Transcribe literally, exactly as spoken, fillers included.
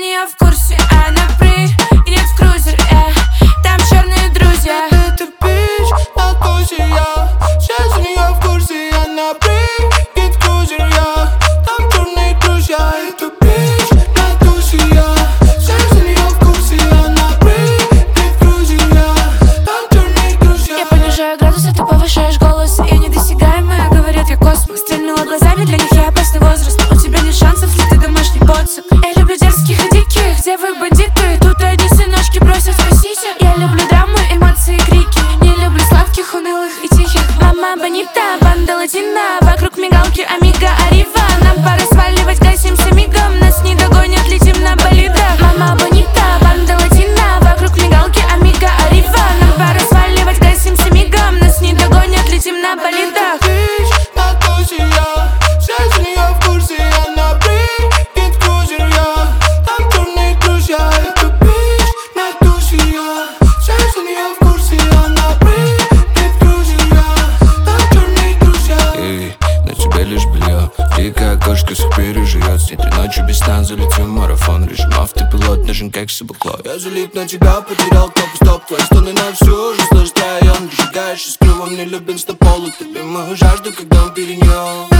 нее в курсе, она приедет в крузер, э, там черные друзья. Это бич на тусе, я все за нее в курсе, она приедет в крузер, я там черные друзья. Это бич на тусе, я все за нее в курсе, она приедет в крузер, я там черные друзья. Я понижаю градусы, ты повышаешь голос, я недосягаемая, говорят, я космос. Стрельнула глазами, для них я опасный возраст. У тебя нет шансов, если ты домашний боцик. Я люблю дерзких и диких, где вы, бандиты? Тут одни сыночки просят, спасите. Я люблю драму, эмоции, крики. Не люблю сладких, унылых и тихих. Мама бонита, банда латина. Вокруг мигалки, амиго, арива. Нам пора сваливать, гасимся мигом. Нас не догонят, летим на болидах. Мама бонита, банда латина. Вокруг мигалки, амиго, арива. Нам пора сваливать, гасимся мигом. Нас не догонят, летим на болидах. Бич на тусе, я все за нее в курсе, она приедет в крузер, я там черные друзья. Это бич на тусе, я все за нее в курсе, она приедет в крузер, я там черные друзья. Эй, на тебе лишь белье, дикая кошка всех переживет. С ней три ночи без сна, залетим в марафон. Режим автопилот, нажим как собакло. Я залип на тебя, потерял кнопку стоп. Твои стоны на всю жизнь слышь, район. Ты шагаешь из крылом, не любим стополу. Ты любимую жажду, когда он перенес.